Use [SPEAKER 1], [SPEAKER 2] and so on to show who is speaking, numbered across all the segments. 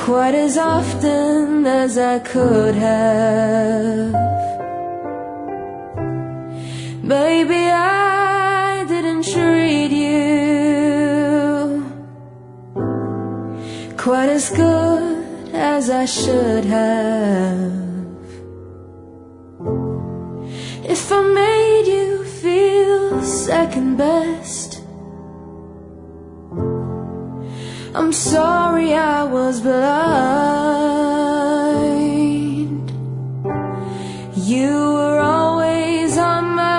[SPEAKER 1] quite as often as I could have. Baby, I didn't treat you quite as good as I should have. If I made you feel second best, I'm sorry I was blind. You were always on my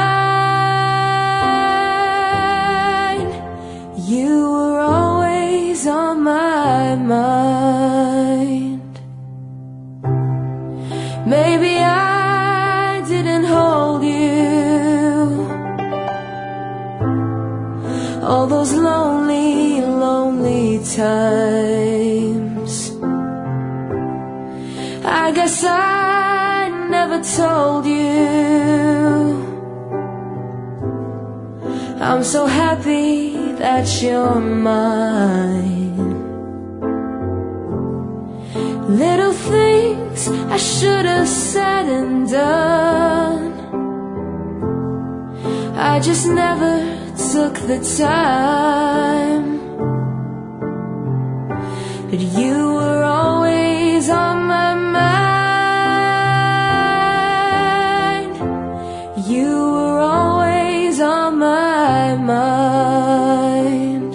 [SPEAKER 1] mind. You were always on my mind. Maybe I didn't hold you all those lonely, lonely times. I guess I never told you I'm so happy that you're mine. Little things I should have said and done, I just never took the time. But you were always on my mind. You were always on my mind.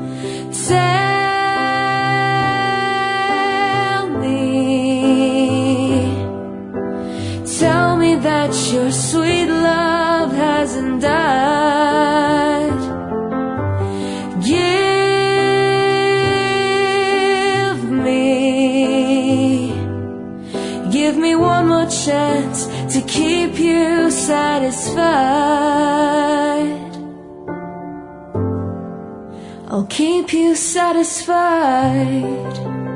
[SPEAKER 1] Tell me that your sweet love hasn't died. Give me one more chance to keep you satisfied. I'll keep you satisfied.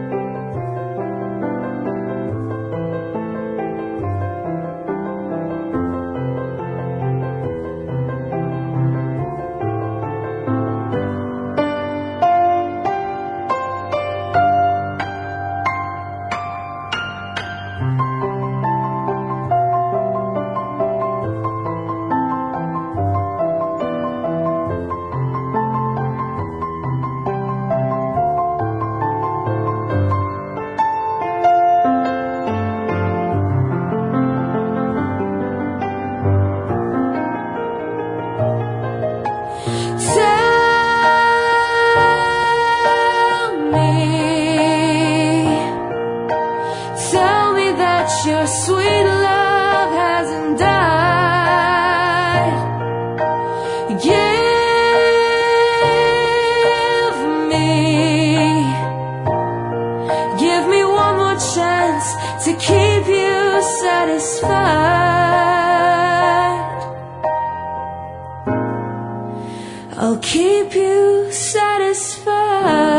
[SPEAKER 1] Tell me that your sweet love hasn't died. Give me one more chance to keep you satisfied. I'll keep you satisfied.